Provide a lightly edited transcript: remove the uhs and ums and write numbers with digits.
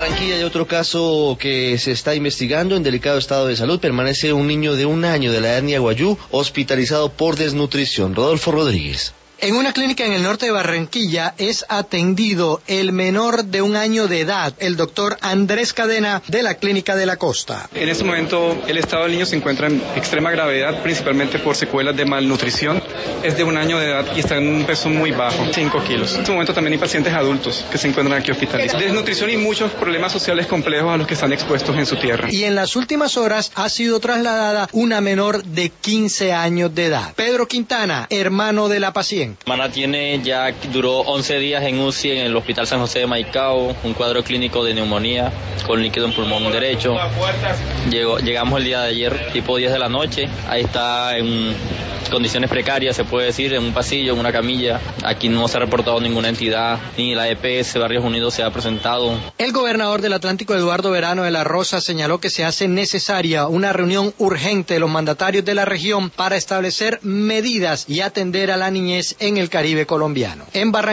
Barranquilla hay otro caso que se está investigando en delicado estado de salud. Permanece un niño de 1 año de la etnia Wayuu hospitalizado por desnutrición. Rodolfo Rodríguez. En una clínica en el norte de Barranquilla es atendido el menor de 1 año de edad, el doctor Andrés Cadena de la Clínica de la Costa. En este momento el estado del niño se encuentra en extrema gravedad, principalmente por secuelas de malnutrición. Es de 1 año de edad y está en un peso muy bajo, 5 kilos. En este momento también hay pacientes adultos que se encuentran aquí hospitalizados. Desnutrición y muchos problemas sociales complejos a los que están expuestos en su tierra. Y en las últimas horas ha sido trasladada una menor de 15 años de edad. Pedro Quintana, hermano de la paciente. Mana duró 11 días en UCI en el Hospital San José de Maicao, un cuadro clínico de neumonía con líquido en pulmón derecho. Llegamos el día de ayer, tipo 10 de la noche, ahí está en condiciones precarias, se puede decir, en un pasillo, en una camilla. Aquí no se ha reportado ninguna entidad, ni la EPS Barrios Unidos se ha presentado. El gobernador del Atlántico, Eduardo Verano de la Rosa, señaló que se hace necesaria una reunión urgente de los mandatarios de la región para establecer medidas y atender a la niñez en el Caribe colombiano. En Barranquilla